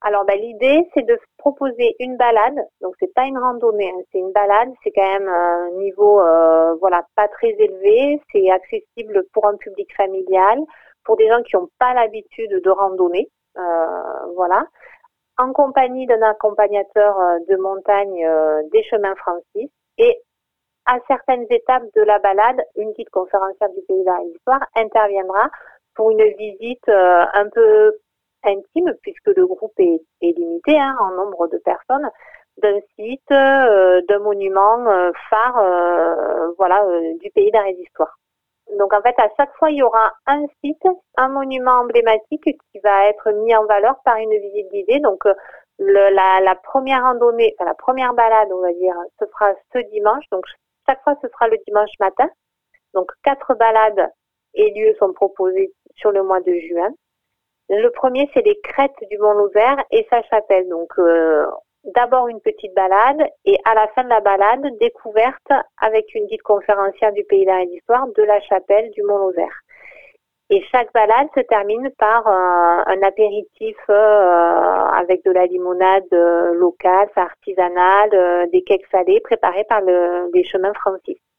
Alors, l'idée, c'est de proposer une balade. Donc, c'est pas une randonnée, hein, c'est une balade. C'est quand même un niveau, voilà, pas très élevé. C'est accessible pour un public familial, pour des gens qui n'ont pas l'habitude de randonner. Voilà, en compagnie d'un accompagnateur de montagne des chemins Francis. Et à certaines étapes de la balade, une guide conférencière du Pays d'Art et d'Histoire interviendra pour une visite un peu intime, puisque le groupe est limité en nombre de personnes, d'un site, d'un monument phare voilà, du Pays d'Art et d'Histoire. Donc en fait, à chaque fois, il y aura un site, un monument emblématique qui va être mis en valeur par une visite guidée. Donc la première randonnée, enfin, la première balade, on va dire, ce sera ce dimanche. Donc chaque fois, ce sera le dimanche matin. Donc 4 balades et lieux sont proposés sur le mois de juin. Le premier, c'est les crêtes du Mont Lozère et sa chapelle. Donc, d'abord une petite balade et à la fin de la balade, découverte avec une guide conférencière du Pays d'Art et d'Histoire de la chapelle du Mont Lozère. Et chaque balade se termine par un apéritif avec de la limonade locale, artisanale, des cakes salés préparés par les chemins Francis.